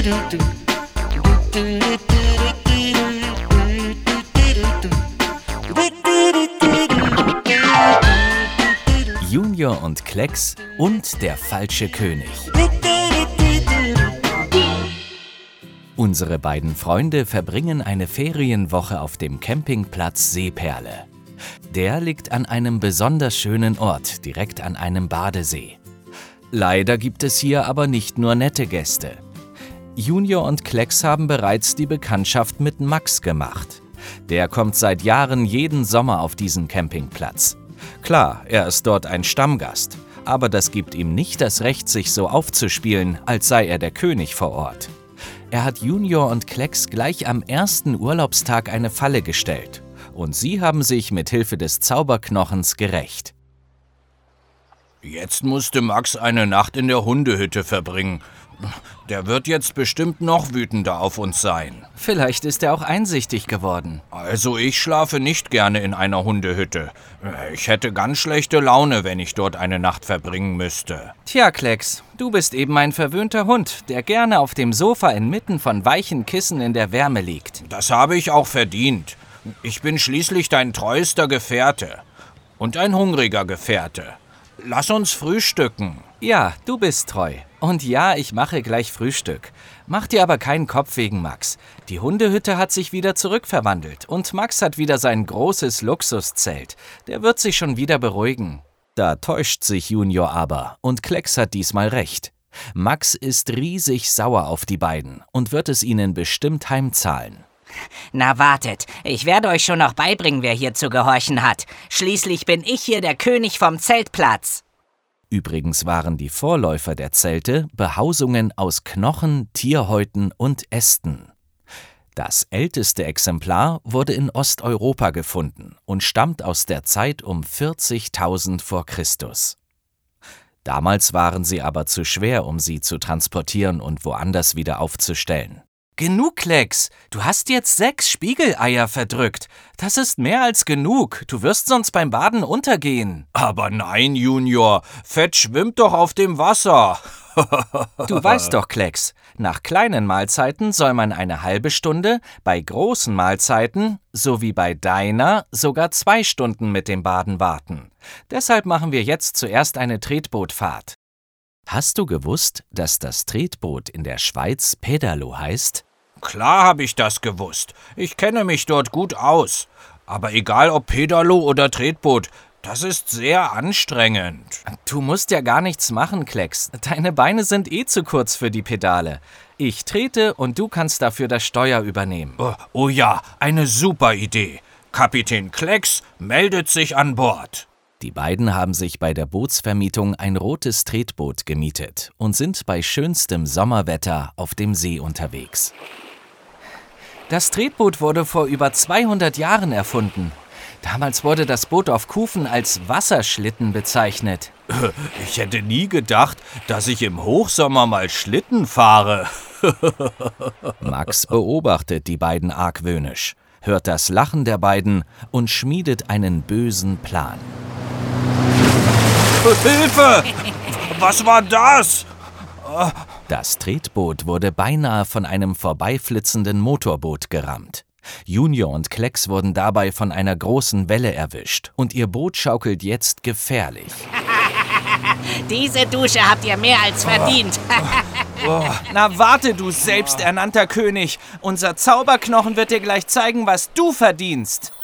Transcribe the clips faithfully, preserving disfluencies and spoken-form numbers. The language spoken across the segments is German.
Junior und Klecks und der falsche König. Unsere beiden Freunde verbringen eine Ferienwoche auf dem Campingplatz Seeperle. Der liegt an einem besonders schönen Ort, direkt an einem Badesee. Leider gibt es hier aber nicht nur nette Gäste. Junior und Klecks haben bereits die Bekanntschaft mit Max gemacht. Der kommt seit Jahren jeden Sommer auf diesen Campingplatz. Klar, er ist dort ein Stammgast, aber das gibt ihm nicht das Recht, sich so aufzuspielen, als sei er der König vor Ort. Er hat Junior und Klecks gleich am ersten Urlaubstag eine Falle gestellt und sie haben sich mit Hilfe des Zauberknochens gerächt. Jetzt musste Max eine Nacht in der Hundehütte verbringen. Der wird jetzt bestimmt noch wütender auf uns sein. Vielleicht ist er auch einsichtig geworden. Also ich schlafe nicht gerne in einer Hundehütte. Ich hätte ganz schlechte Laune, wenn ich dort eine Nacht verbringen müsste. Tja, Klecks, du bist eben ein verwöhnter Hund, der gerne auf dem Sofa inmitten von weichen Kissen in der Wärme liegt. Das habe ich auch verdient. Ich bin schließlich dein treuester Gefährte. Und ein hungriger Gefährte. Lass uns frühstücken. Ja, du bist treu. Und ja, ich mache gleich Frühstück. Mach dir aber keinen Kopf wegen Max. Die Hundehütte hat sich wieder zurückverwandelt und Max hat wieder sein großes Luxuszelt. Der wird sich schon wieder beruhigen. Da täuscht sich Junior aber und Klecks hat diesmal recht. Max ist riesig sauer auf die beiden und wird es ihnen bestimmt heimzahlen. Na wartet, ich werde euch schon noch beibringen, wer hier zu gehorchen hat. Schließlich bin ich hier der König vom Zeltplatz. Übrigens waren die Vorläufer der Zelte Behausungen aus Knochen, Tierhäuten und Ästen. Das älteste Exemplar wurde in Osteuropa gefunden und stammt aus der Zeit um vierzigtausend vor Christus. Damals waren sie aber zu schwer, um sie zu transportieren und woanders wieder aufzustellen. Genug, Klecks! Du hast jetzt sechs Spiegeleier verdrückt. Das ist mehr als genug. Du wirst sonst beim Baden untergehen. Aber nein, Junior. Fett schwimmt doch auf dem Wasser. Du weißt doch, Klecks, nach kleinen Mahlzeiten soll man eine halbe Stunde, bei großen Mahlzeiten, so wie bei deiner, sogar zwei Stunden mit dem Baden warten. Deshalb machen wir jetzt zuerst eine Tretbootfahrt. Hast du gewusst, dass das Tretboot in der Schweiz Pedalo heißt? Klar habe ich das gewusst. Ich kenne mich dort gut aus. Aber egal ob Pedalo oder Tretboot, das ist sehr anstrengend. Du musst ja gar nichts machen, Klecks. Deine Beine sind eh zu kurz für die Pedale. Ich trete und du kannst dafür das Steuer übernehmen. Oh, oh ja, eine super Idee. Kapitän Klecks meldet sich an Bord. Die beiden haben sich bei der Bootsvermietung ein rotes Tretboot gemietet und sind bei schönstem Sommerwetter auf dem See unterwegs. Das Tretboot wurde vor über zweihundert Jahren erfunden. Damals wurde das Boot auf Kufen als Wasserschlitten bezeichnet. Ich hätte nie gedacht, dass ich im Hochsommer mal Schlitten fahre. Max beobachtet die beiden argwöhnisch, hört das Lachen der beiden und schmiedet einen bösen Plan. Hilfe! Was war das? Das Tretboot wurde beinahe von einem vorbeiflitzenden Motorboot gerammt. Junior und Klecks wurden dabei von einer großen Welle erwischt und ihr Boot schaukelt jetzt gefährlich. Diese Dusche habt ihr mehr als verdient. Oh, na warte, du selbsternannter König. Unser Zauberknochen wird dir gleich zeigen, was du verdienst.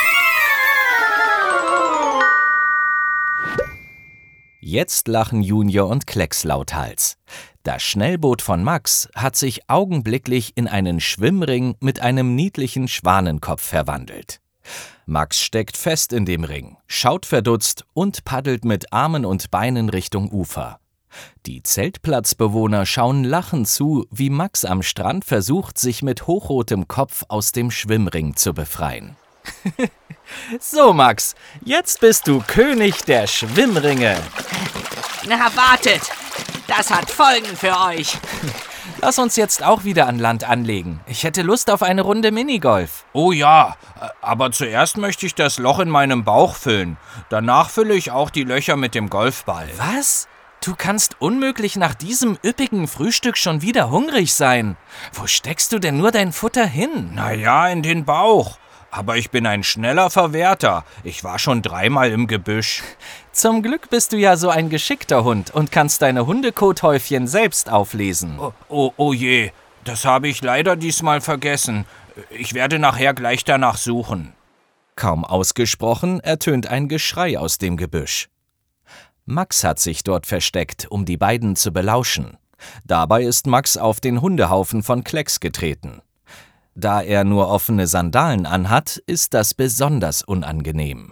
Jetzt lachen Junior und Klecks lauthals. Das Schnellboot von Max hat sich augenblicklich in einen Schwimmring mit einem niedlichen Schwanenkopf verwandelt. Max steckt fest in dem Ring, schaut verdutzt und paddelt mit Armen und Beinen Richtung Ufer. Die Zeltplatzbewohner schauen lachend zu, wie Max am Strand versucht, sich mit hochrotem Kopf aus dem Schwimmring zu befreien. So, Max, jetzt bist du König der Schwimmringe. Na, wartet! Das hat Folgen für euch. Lass uns jetzt auch wieder an Land anlegen. Ich hätte Lust auf eine Runde Minigolf. Oh ja, aber zuerst möchte ich das Loch in meinem Bauch füllen. Danach fülle ich auch die Löcher mit dem Golfball. Was? Du kannst unmöglich nach diesem üppigen Frühstück schon wieder hungrig sein. Wo steckst du denn nur dein Futter hin? Na ja, in den Bauch. Aber ich bin ein schneller Verwerter. Ich war schon dreimal im Gebüsch. Zum Glück bist du ja so ein geschickter Hund und kannst deine Hundekothäufchen selbst auflesen. Oh, oh, oh je, das habe ich leider diesmal vergessen. Ich werde nachher gleich danach suchen. Kaum ausgesprochen ertönt ein Geschrei aus dem Gebüsch. Max hat sich dort versteckt, um die beiden zu belauschen. Dabei ist Max auf den Hundehaufen von Klecks getreten. Da er nur offene Sandalen anhat, ist das besonders unangenehm.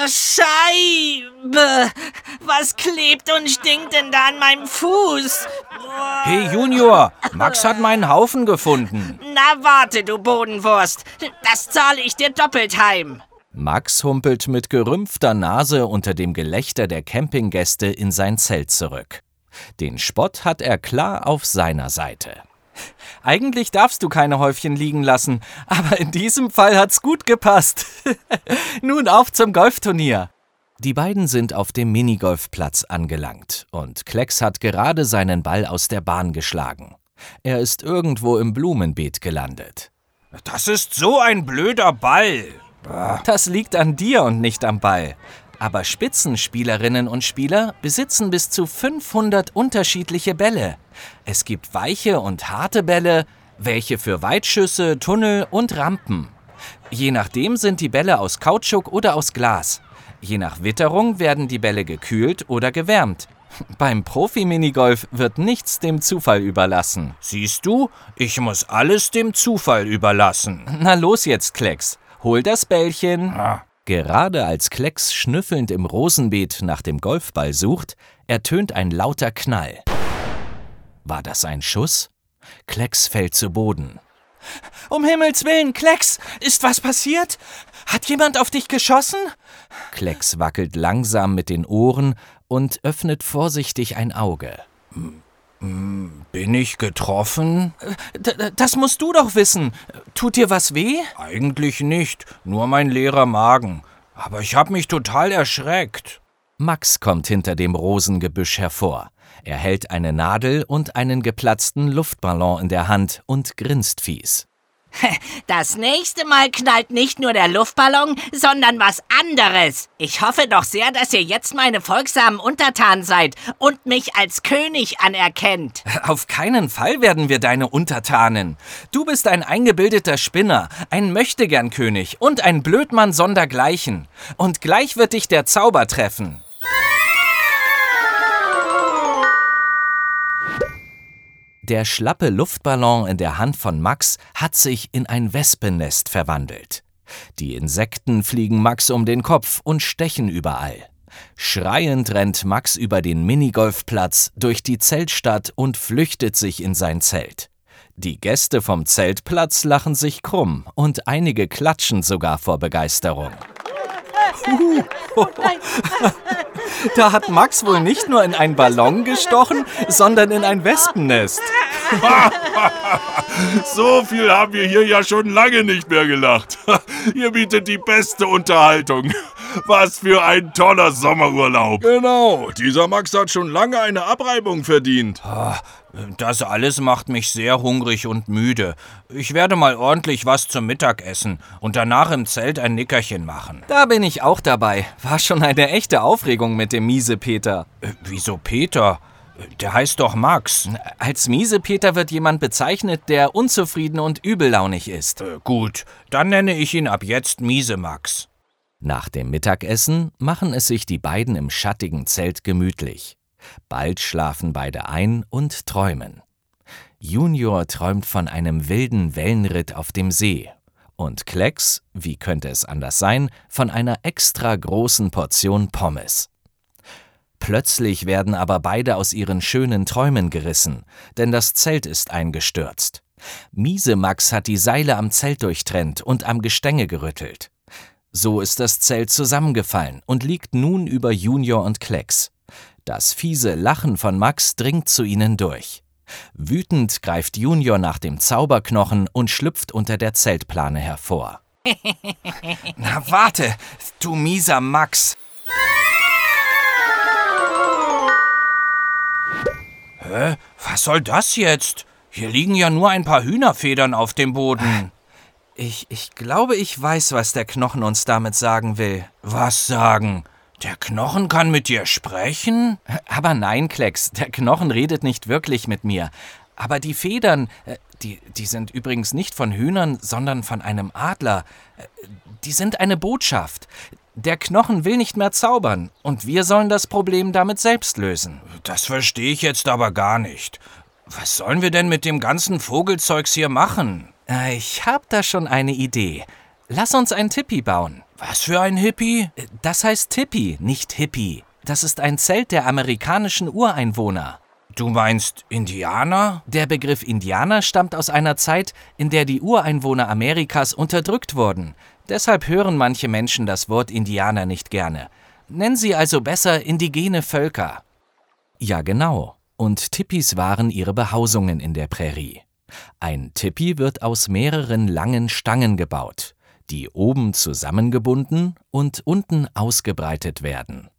Scheibe! Was klebt und stinkt denn da an meinem Fuß? Hey Junior, Max hat meinen Haufen gefunden. Na warte, du Bodenwurst. Das zahle ich dir doppelt heim. Max humpelt mit gerümpfter Nase unter dem Gelächter der Campinggäste in sein Zelt zurück. Den Spott hat er klar auf seiner Seite. Eigentlich darfst du keine Häufchen liegen lassen, aber in diesem Fall hat's gut gepasst. Nun auf zum Golfturnier. Die beiden sind auf dem Minigolfplatz angelangt und Klecks hat gerade seinen Ball aus der Bahn geschlagen. Er ist irgendwo im Blumenbeet gelandet. Das ist so ein blöder Ball. Das liegt an dir und nicht am Ball. Aber Spitzenspielerinnen und Spieler besitzen bis zu fünfhundert unterschiedliche Bälle. Es gibt weiche und harte Bälle, welche für Weitschüsse, Tunnel und Rampen. Je nachdem sind die Bälle aus Kautschuk oder aus Glas. Je nach Witterung werden die Bälle gekühlt oder gewärmt. Beim Profi-Minigolf wird nichts dem Zufall überlassen. Siehst du, ich muss alles dem Zufall überlassen. Na los jetzt, Klecks, hol das Bällchen. Ah. Gerade als Klecks schnüffelnd im Rosenbeet nach dem Golfball sucht, ertönt ein lauter Knall. War das ein Schuss? Klecks fällt zu Boden. Um Himmels Willen, Klecks, ist was passiert? Hat jemand auf dich geschossen? Klecks wackelt langsam mit den Ohren und öffnet vorsichtig ein Auge. Bin ich getroffen? D- das musst du doch wissen. Tut dir was weh? Eigentlich nicht, nur mein leerer Magen. Aber ich habe mich total erschreckt. Max kommt hinter dem Rosengebüsch hervor. Er hält eine Nadel und einen geplatzten Luftballon in der Hand und grinst fies. Das nächste Mal knallt nicht nur der Luftballon, sondern was anderes. Ich hoffe doch sehr, dass ihr jetzt meine folgsamen Untertanen seid und mich als König anerkennt. Auf keinen Fall werden wir deine Untertanen. Du bist ein eingebildeter Spinner, ein Möchtegernkönig und ein Blödmann sondergleichen. Und gleich wird dich der Zauber treffen. Der schlappe Luftballon in der Hand von Max hat sich in ein Wespennest verwandelt. Die Insekten fliegen Max um den Kopf und stechen überall. Schreiend rennt Max über den Minigolfplatz durch die Zeltstadt und flüchtet sich in sein Zelt. Die Gäste vom Zeltplatz lachen sich krumm und einige klatschen sogar vor Begeisterung. Da hat Max wohl nicht nur in einen Ballon gestochen, sondern in ein Wespennest. So viel haben wir hier ja schon lange nicht mehr gelacht. Ihr bietet die beste Unterhaltung. Was für ein toller Sommerurlaub. Genau, dieser Max hat schon lange eine Abreibung verdient. Das alles macht mich sehr hungrig und müde. Ich werde mal ordentlich was zum Mittag essen und danach im Zelt ein Nickerchen machen. Da bin ich auch dabei. War schon eine echte Aufregung mit dem Miesepeter. Äh, wieso Peter? Der heißt doch Max. Als Miesepeter wird jemand bezeichnet, der unzufrieden und übellaunig ist. Äh, gut, dann nenne ich ihn ab jetzt Miese-Max. Nach dem Mittagessen machen es sich die beiden im schattigen Zelt gemütlich. Bald schlafen beide ein und träumen. Junior träumt von einem wilden Wellenritt auf dem See. Und Klecks, wie könnte es anders sein, von einer extra großen Portion Pommes. Plötzlich werden aber beide aus ihren schönen Träumen gerissen, denn das Zelt ist eingestürzt. Miese-Max hat die Seile am Zelt durchtrennt und am Gestänge gerüttelt. So ist das Zelt zusammengefallen und liegt nun über Junior und Klecks. Das fiese Lachen von Max dringt zu ihnen durch. Wütend greift Junior nach dem Zauberknochen und schlüpft unter der Zeltplane hervor. Na warte, du mieser Max. Hä? Was soll das jetzt? Hier liegen ja nur ein paar Hühnerfedern auf dem Boden. Ich, ich glaube, ich weiß, was der Knochen uns damit sagen will. Was sagen? Der Knochen kann mit dir sprechen? Aber nein, Klecks, der Knochen redet nicht wirklich mit mir. Aber die Federn, die, die sind übrigens nicht von Hühnern, sondern von einem Adler. Die sind eine Botschaft. Der Knochen will nicht mehr zaubern und wir sollen das Problem damit selbst lösen. Das verstehe ich jetzt aber gar nicht. Was sollen wir denn mit dem ganzen Vogelzeugs hier machen? Ich hab da schon eine Idee. Lass uns ein Tipi bauen. Was für ein Hippie? Das heißt Tipi, nicht Hippie. Das ist ein Zelt der amerikanischen Ureinwohner. Du meinst Indianer? Der Begriff Indianer stammt aus einer Zeit, in der die Ureinwohner Amerikas unterdrückt wurden. Deshalb hören manche Menschen das Wort Indianer nicht gerne. Nennen sie also besser indigene Völker. Ja, genau. Und Tipis waren ihre Behausungen in der Prärie. Ein Tipi wird aus mehreren langen Stangen gebaut, die oben zusammengebunden und unten ausgebreitet werden.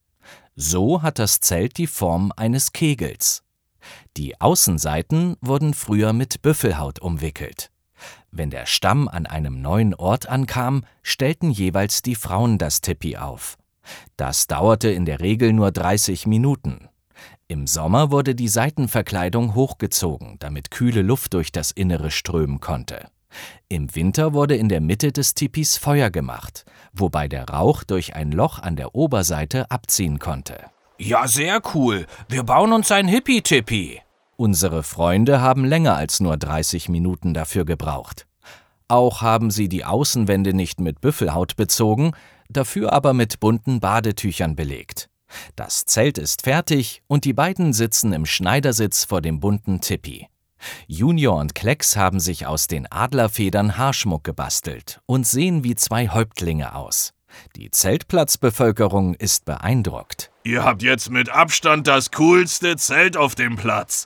So hat das Zelt die Form eines Kegels. Die Außenseiten wurden früher mit Büffelhaut umwickelt. Wenn der Stamm an einem neuen Ort ankam, stellten jeweils die Frauen das Tipi auf. Das dauerte in der Regel nur dreißig Minuten. Im Sommer wurde die Seitenverkleidung hochgezogen, damit kühle Luft durch das Innere strömen konnte. Im Winter wurde in der Mitte des Tipis Feuer gemacht, wobei der Rauch durch ein Loch an der Oberseite abziehen konnte. Ja, sehr cool. Wir bauen uns ein Hippie-Tipi. Unsere Freunde haben länger als nur dreißig Minuten dafür gebraucht. Auch haben sie die Außenwände nicht mit Büffelhaut bezogen, dafür aber mit bunten Badetüchern belegt. Das Zelt ist fertig und die beiden sitzen im Schneidersitz vor dem bunten Tipi. Junior und Klecks haben sich aus den Adlerfedern Haarschmuck gebastelt und sehen wie zwei Häuptlinge aus. Die Zeltplatzbevölkerung ist beeindruckt. Ihr habt jetzt mit Abstand das coolste Zelt auf dem Platz.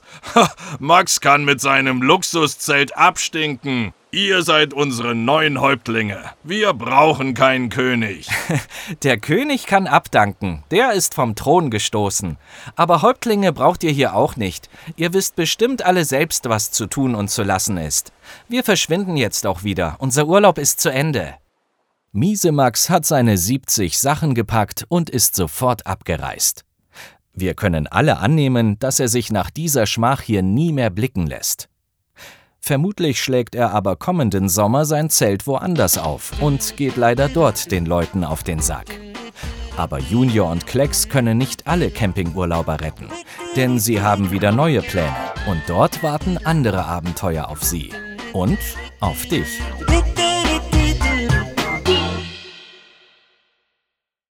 Max kann mit seinem Luxuszelt abstinken. Ihr seid unsere neuen Häuptlinge. Wir brauchen keinen König. Der König kann abdanken. Der ist vom Thron gestoßen. Aber Häuptlinge braucht ihr hier auch nicht. Ihr wisst bestimmt alle selbst, was zu tun und zu lassen ist. Wir verschwinden jetzt auch wieder. Unser Urlaub ist zu Ende. Miesemax hat seine siebzig Sachen gepackt und ist sofort abgereist. Wir können alle annehmen, dass er sich nach dieser Schmach hier nie mehr blicken lässt. Vermutlich schlägt er aber kommenden Sommer sein Zelt woanders auf und geht leider dort den Leuten auf den Sack. Aber Junior und Klecks können nicht alle Campingurlauber retten, denn sie haben wieder neue Pläne und dort warten andere Abenteuer auf sie und auf dich.